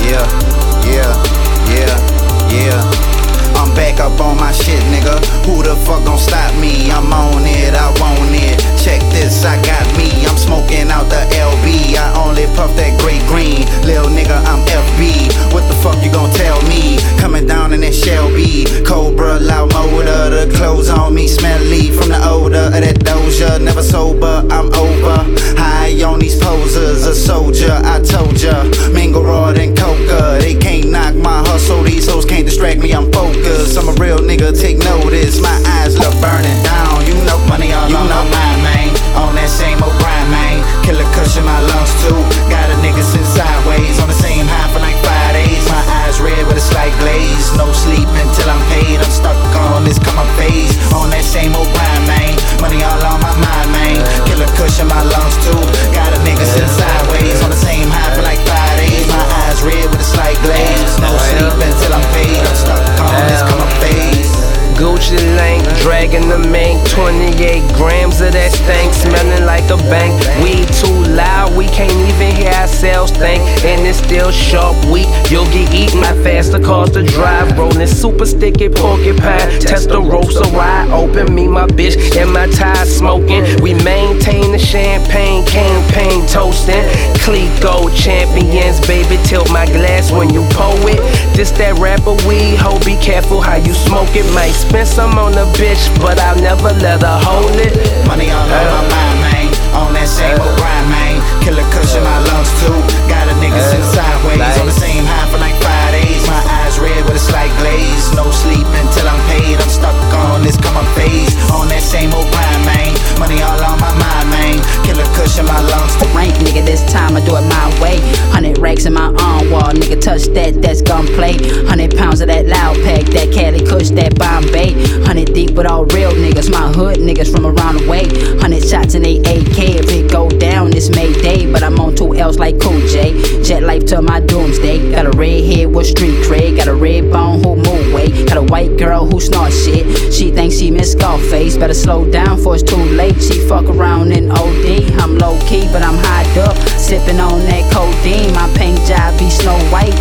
Yeah, yeah, yeah, yeah. I'm back up on my shit, nigga. Who the fuck gon' stop me? I'm on it, I want it. Check this, I got me. I'm smoking out the LB. I only puff that great green. Lil nigga, I'm FB. What the fuck you gon' tell me? Coming down in that Shelby. Cobra, loud motor. The clothes on me smelly from the odor of that Doja. Never sober, I'm over. High on these posers. A soldier, I told ya. Mingle Rod and Coca. They can't knock my hustle. These hoes can't distract me, I'm focused. I'm a real nigga, take notice. My eyes look burning down. You know money all on my mind, man. On that same old grind, man. Killer cushion my lungs too. Got a nigga sitting sideways on the same high for like 5 days. My eyes red with a slight glaze. No sleep until I'm paid. I'm stuck on this come up phase. On that same old grind, man. Money all on my mind, man. Killer cushion my lungs too. Got a nigga sitting sideways on the same high for like 5 days. My eyes red with a slight glaze. No sleep until I'm paid. I'm stuck on this come up phase. Gucci link, dragging the mink, 28 grams of that stank, smelling like a bank. We too loud, we can't even hear ourselves think. And it's still sharp, weak, you'll get eaten. My faster cars to drive, rolling super sticky porcupine. Testarossa wide open, me, my bitch, and my tires smoking. We maintain the champagne campaign, toasting. Clico champions, baby, tilt my glass when you pour it. This that rapper weed, ho, be careful how you smoke it. Might spend some on the bitch, but I'll never let her hold it. Money all on my mind, man. On that same old grind, man. Killer cushion my lungs too. Got a nigga sitting sideways on the same high for like 5 days. My eyes red with a slight glaze. No sleep until I'm paid. I'm stuck on this come up phase. On that same old grind, man. Money all on my mind, man. Killer cushion my lungs too. Rank, nigga, this time I do it my way. 100 racks in my arm wall, nigga, touch that, that's gunplay. 100 pounds of that loud pack, that Cali Kush, that Bombay. 100 deep with all real niggas, my hood niggas from around the way. 100 shots in they AK, if it go down, it's Mayday. But I'm on 2 L's like Cool J. Jet life till my doomsday. Got a red head with street cred, got a red bone who move weight. Got a white girl who snort shit, she thinks she miss Scarface. Better slow down for it's too late, she fuck around in OD. I'm low key, but I'm high up, sipping on that codeine. My paint job be Snow White,